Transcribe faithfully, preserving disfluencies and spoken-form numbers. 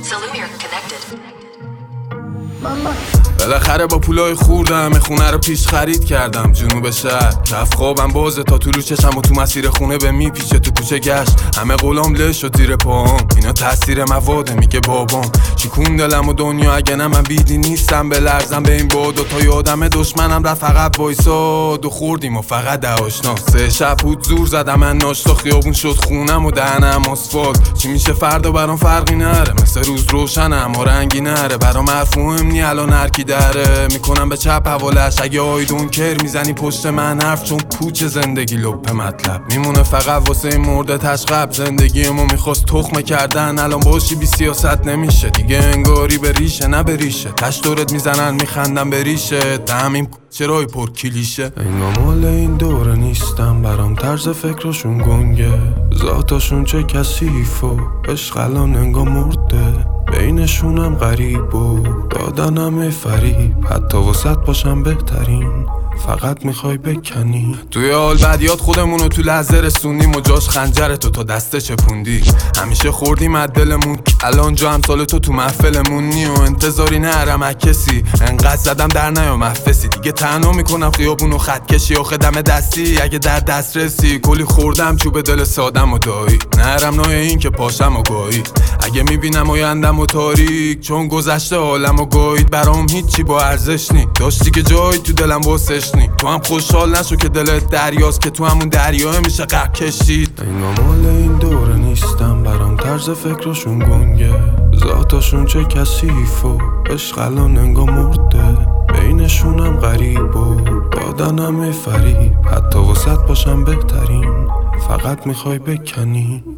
بالاخره با پولای خوردم خونه رو پیش خرید کردم جنوب شهر کف خوابم بازه تا طلوع چشم و تو مسیر خونه به میپیچه تو کوچه گشت همه قولام لش و زیر پاهم اینا تاثیر مواده میگه بابام چیکون دلم و دنیا اگه نه من بیدی نیستم به لرزم به این باد و تا یادم دشمنم رفت فقط وایساد و خوردیم و فقط ده آشنا سه شب بود زور زدم من ناشتا خیابون شد خونم و دهنم آسفالت چی میشه فردا برام فرقی نره مثل روز روشنه اما رنگی نره برام مفهوم نی الان هر کی دره میکنم به چپ حوالش اگه آیدون کر میزنی پشت من حرف چون پوچ زندگی لپ مطلب میمونه فقط واسه مرده تشقب زندگیمو میخواست تخمه کردن الان باشی بی سیاست نمیشه دیگه انگاری به ریشه نه به ریشه تش دورت میزنن میخندم به ریشه همین چرای پر کلیشه انگار مال این دوره نیستم برام طرز فکرشون گنگه ذاتاشون چه کثیف و عشق الان انگار مرده بینشونم غریب و دادنم فریب حتی وسط باشم بهترین فقط میخوای بکنی توی حال بدیات خودمونو تو لحظه رسونیم و جاش خنجر تو تا دسته چپوندی همیشه خوردیم از دلمون الان جا همسال تو تو محفلمون نی و انتظاری نرم از کسی انقدر زدم در نیا محفظی دیگه تنها میکنم خیابونو خط کشی و خدم دستی اگه در دست رسی کلی خوردم چوب دل سادم و دایی نرم نای این که پاشم و گایی اگه میبینم آیندم و تاریک چون گذشته حالم و گاید برام هیچی با ارزش نی داشتی که جایی تو دلم واسش نی تو هم خوشحال نشو که دلت دریاست که تو همون دریا میشه غرق کشید انگار مال این دوره نیستم برام طرز فکرشون گنگه ذاتاشون چه کثیف و عشق الان انگار مرده بینشونم غریب و دادنم فریب حتی وسط باشم بهترین فقط میخوای بکنی